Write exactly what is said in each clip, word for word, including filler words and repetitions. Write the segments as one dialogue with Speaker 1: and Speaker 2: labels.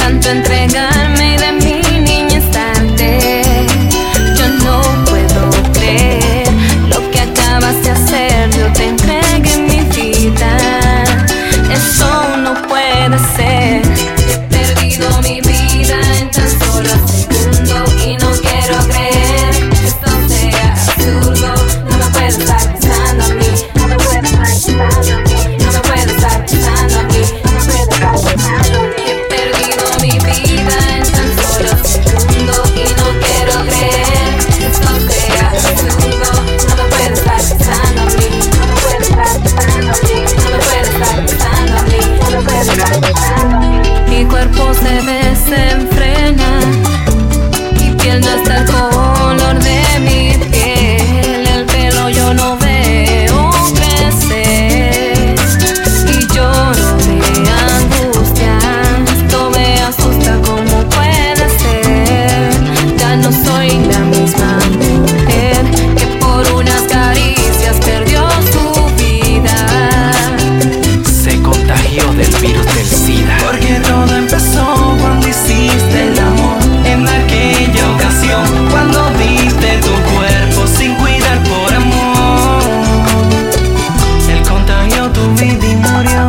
Speaker 1: tanto entregarme y de mi niñez darte. Yo no puedo creer lo que acabas de hacer. Yo te entregué mi vida, eso no puede ser. He perdido mi vida en tan solo segundo y no quiero creer que esto sea absurdo. No me puedes estar pensando a mí, no me puedes estar pensando a mí, no me puedes estar pensando a mí, no me puedes estar pensando a mí. He perdido mi vida en tan solo segundo y no quiero creer que esto sea absurdo. No me puedes estar pensando a mí, no me puedes estar pensando a mí, no me puedes estar pensando a mí, no me puedes estar pensando a mí. Mi cuerpo se desenfrena, mi piel no está el color de mi piel, el pelo yo no veo crecer y lloro de angustia. Esto me asusta, ¿cómo puede ser? Ya no soy la misma mujer que por unas caricias perdió su vida.
Speaker 2: Se contagió del virus del SIDA.
Speaker 3: Porque todo empezó cuando hiciste el amor. En aquella ocasión, cuando diste tu cuerpo sin cuidar por amor. Él contagió tu vida y murió.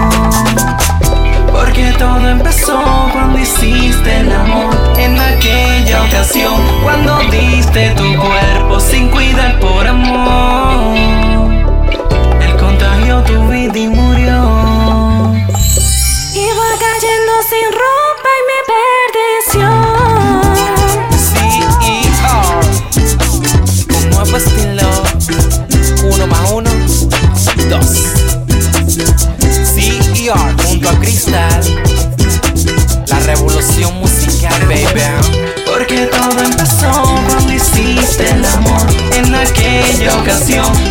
Speaker 3: Porque todo empezó cuando hiciste el amor. En aquella ocasión, cuando diste tu cuerpo sin cuidar por amor. Él contagió tu vida y murió.
Speaker 1: Iba cayendo sin ropa y me perdición.
Speaker 2: C E R, un nuevo estilo. Uno más uno, dos. C E R junto a Cristal, la revolución musical, baby.
Speaker 3: Porque todo empezó cuando hiciste el amor. En aquella ocasión,